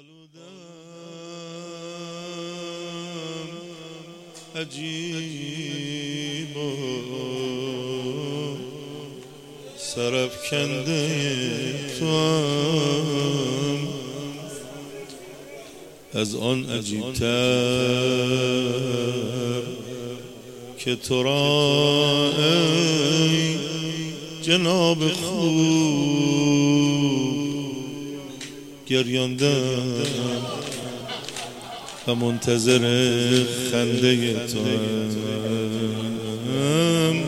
آلودم عجیب و سرافکنده توام، از آن عجیب‌تر که تو را ای جناب خوب گریاندم و منتظر خنده توام.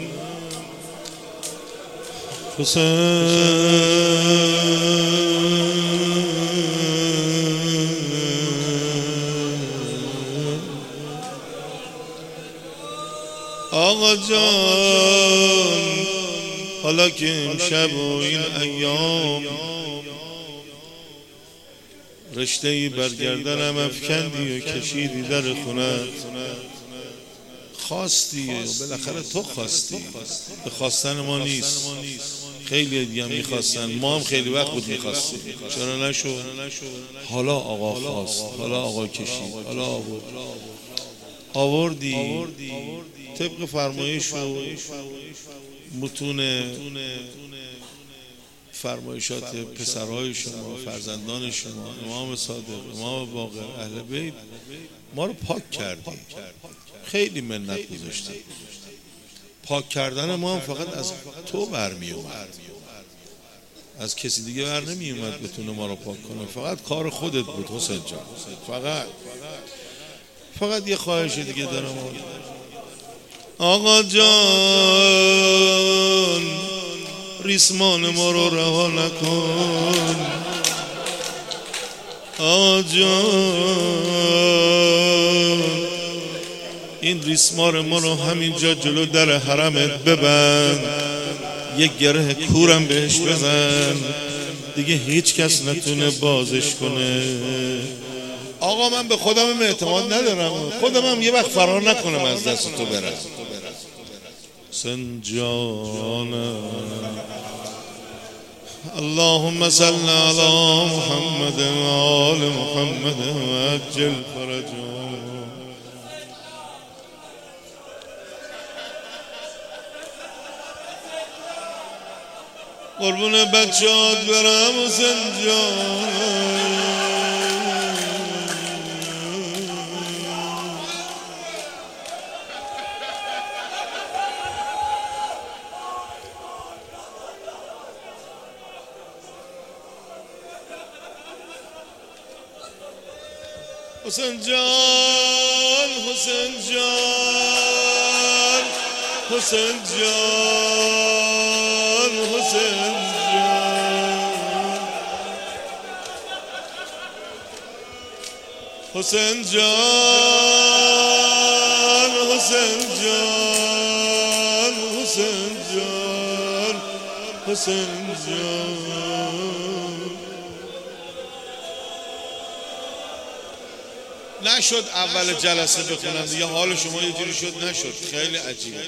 آقا جان حالا که امشب و این ایام رشته‌ای برگردنم افکندی و کشیدی در خونت، خواستی و بالاخره تو خواستی، به خواستن ما نیست، خیلی دیگه هم میخواستن، ما هم خیلی وقت بود میخواستیم، چرا نشد؟ حالا آقا خواست، حالا آقا کشید، حالا آوردی طبق فرمایش و متون فرمایشات پسرهای شما، فرزندان شما، امام صادق، امام باقر، اهل بیت، ما رو پاک کردی، خیلی منت گذاشتی. پاک کردن ما هم فقط از تو برمی اومد، از کسی دیگه بر نمی اومد بتونه ما رو پاک کنه، فقط کار خودت بود حسین جان. فقط یه خواهش دیگه دارم آقا جان، ریسمان ما رو رها نکن آقا جان، این ریسمان ما رو همینجا جلو در حرمت ببند، یک گره کورم بهش بزن، دیگه هیچ کس نتونه بازش کنه. آقا من به خودم اعتماد ندارم، خودم هم یه وقت فرار نکنم از دست تو برم. سنجانم اللهم صل علی محمد و آل محمد و عجل فرجهم. قربون بچه‌هات برم حسین جان. حسین جان حسین جان حسین جان حسین جان حسین جان حسین جان حسین جان حسین جان. نشد اول جلسه بخونم دیگه، حال شما یه جوری شد، نشد، خیلی عجیبه.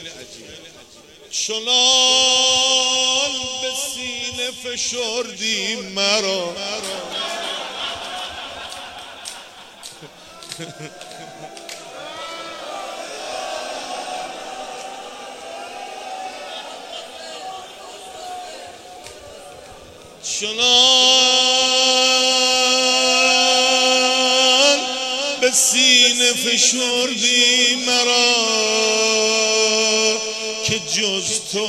چنان به سینه فشردی مرا به سینه فشردی مرا که جز تو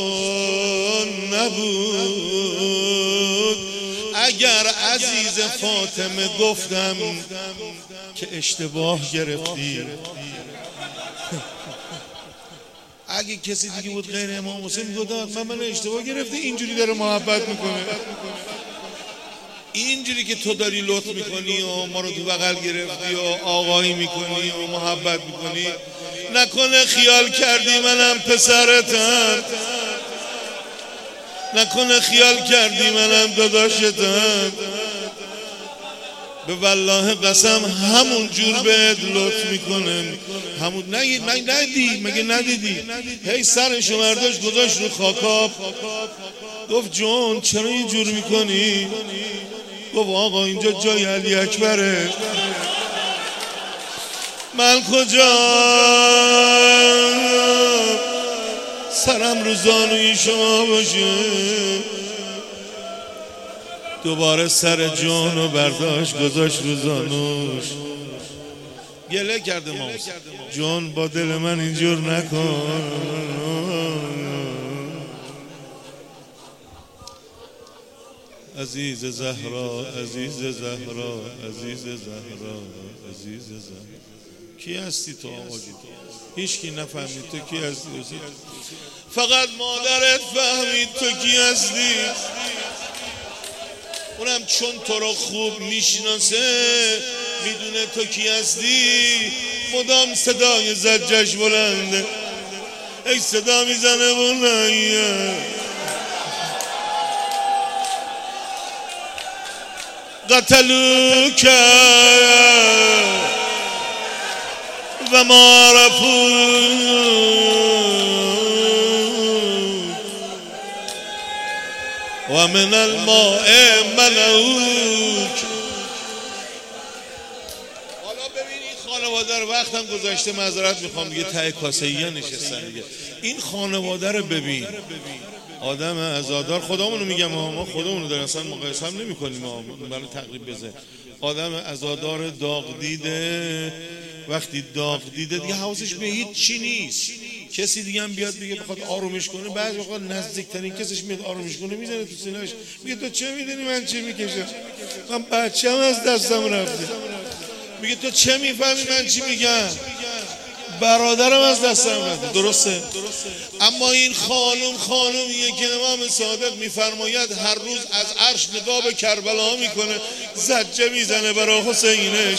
نبود. اگر عزیز فاطمه گفتم که اشتباه گرفتی، اگه کسی دیگه بود غیر امام حسین میگفت من اشتباه گرفتی، اینجوری داره محبت میکنه، اینجوری که تو داری لطف میکنی و ما رو تو بغل گرفتی و آقایی میکنی و محبت میکنی، نکنه خیال کردی منم پسرتم، نکنه خیال کردی منم داداشتم. به والله قسم همون جور بهت لطف میکنم، همون مگه ندیدی هی سرشو برداشت گذاشت رو خاکاب، گفت جون چرا اینجور میکنی؟ گفت آقا اینجا جای علی اکبره. من کجا سرم رو زانوی شما باشه. دوباره سر جان و برداشت گذاشت رو زانوش. گله کرده ما جان با دل من اینجور نکن. عزیز زهرا عزیز زهرا عزیز زهرا عزیز زهرا. کی هستی تو آقا جون؟ هیچ کی نفهمید تو کی هستی. فقط مادرت فهمید تو کی هستی. اونم چون تو رو خوب میشناسه میدونه تو کی هستی. مدام صدای زجش بلنده. ای صدا میزنه بلنده. قتلوک و ما رفوک و من الماء ملوک. حالا ببین این خانواده رو وقتم گذاشته معذرت میخوام دیگه ته کاسه ایه نشستن دیگه. این خانواده رو ببین. آدم عزادار خودمونو میگم ما خودمونو در اصلا مقایسه هم نمی کنیم برای تقریب بزن. آدم عزادار داغ دیده وقتی داغ دیده دیگه حواسش به هیچ چی نیست. کسی دیگه هم بیاد بگه بخواد آرومش کنه بعضی وقت نزدیکترین کسش میاد آرومش کنه میزنه تو سینه‌اش میگه تو چه میدونی من چی میکشم؟ من بچه‌م از دستم رفته. میگه تو چه میفهمی من چی میگم؟ برادرم از دستم رفته. درسته؟ اما این خانومیه که امام صادق میفرماید هر روز از عرش نگاه به کربلا میکنه زجه میزنه برای حسینش.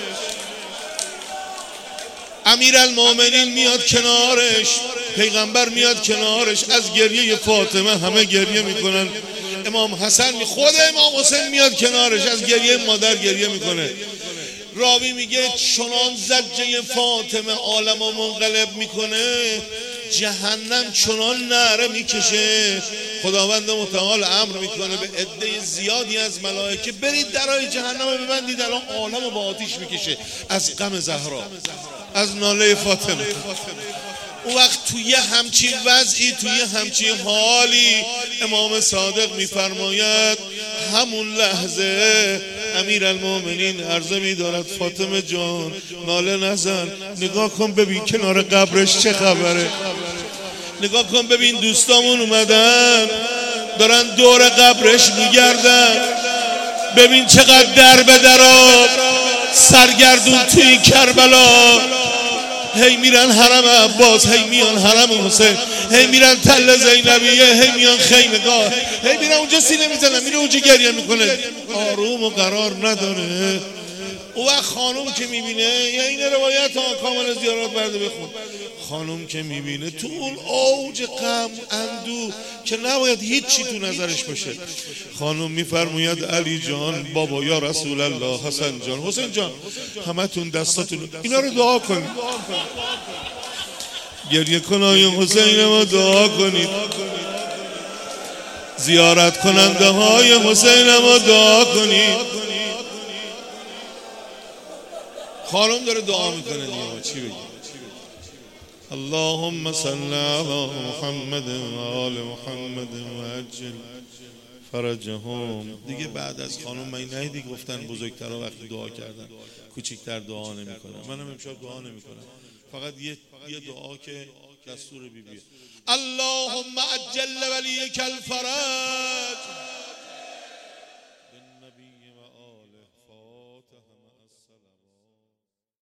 امیرالمومنین میاد کنارش، پیغمبر میاد کنارش، از گریه فاطمه همه گریه میکنن. امام حسن خود امام حسین میاد کنارش از گریه مادر گریه میکنه. راوی میگه چنان زجه فاطمه عالمو منقلب میکنه جهنم چنان نعره میکشه. خداوند متعال امر میکنه به عده زیادی از ملائکه برید درای جهنم رو ببندید الان عالم با آتیش میکشه از غم زهرا از ناله فاطمه. اون وقت توی همچین وضعی توی همچین حالی امام صادق میفرماید همون لحظه امیرالمومنین عرضه می‌دارد فاطمه جان ناله نزن، نگاه کن ببین کنار قبرش چه خبره، نگاه کن ببین دوستامون اومدن دارن دور قبرش میگردن، ببین چقدر در به درا سرگردون توی کربلا، هی میرن حرم عباس، هی میان حرم حسین، هی میرن تل زینبیه، هی میان خیمگاه، هی میرن اونجا سینه میزنن، میره اونجا گریه میکنه، آروم و قرار نداره. او وقت خانوم که میبینه، یا این روایت ها کامل زیارات برده بخون، خانوم که میبینه تو اون اوج غم اندو که نباید هیچ چی تو نظرش باشه، خانوم میفرماید علی جان، بابا یا رسول الله، حسن جان، حسین جان، همتون دستاتون اینا رو دعا کنید، گریه کنای حسین ما دعا کنید، زیارت کننده های حسین ما دعا کنید. خانم داره دعا میکنه دیگه چی بگیم؟ اللهم صل علی محمد و آل محمد و عجل فرجهم. دیگه بعد از خانم من ندیدی گفتن بزرگترها وقتی دعا کردن کوچیکتر دعا نمیکنن. منم امشب دعا نمیکنم، فقط یه دعا که دستور بیبیه. اللهم عجل ولیک الفرج